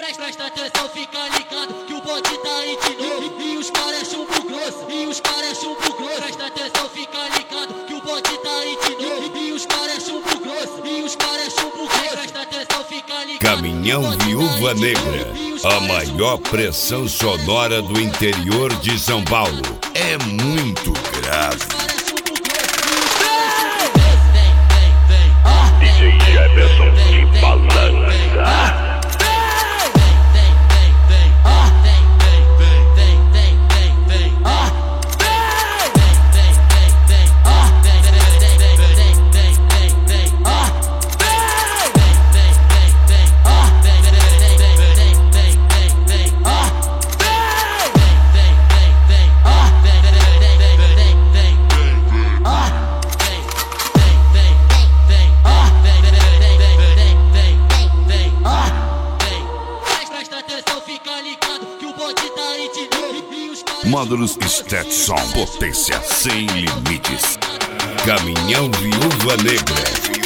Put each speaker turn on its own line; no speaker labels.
Presta atenção, fica ligado que o bonde tá aí de novo. E os caras é chumbo grosso, e os caras é chumbo grosso. Presta atenção, fica ligado que o bonde tá aí de novo. E os caras é chumbo grosso, e os caras é chumbo grosso. Presta atenção, fica ligado.
Caminhão Viúva Negra, a maior pressão sonora do interior de São Paulo. É muito grave.
DJ Jefferson que balança.
Módulos Stetson, potência sem limites. Caminhão Viúva Negra.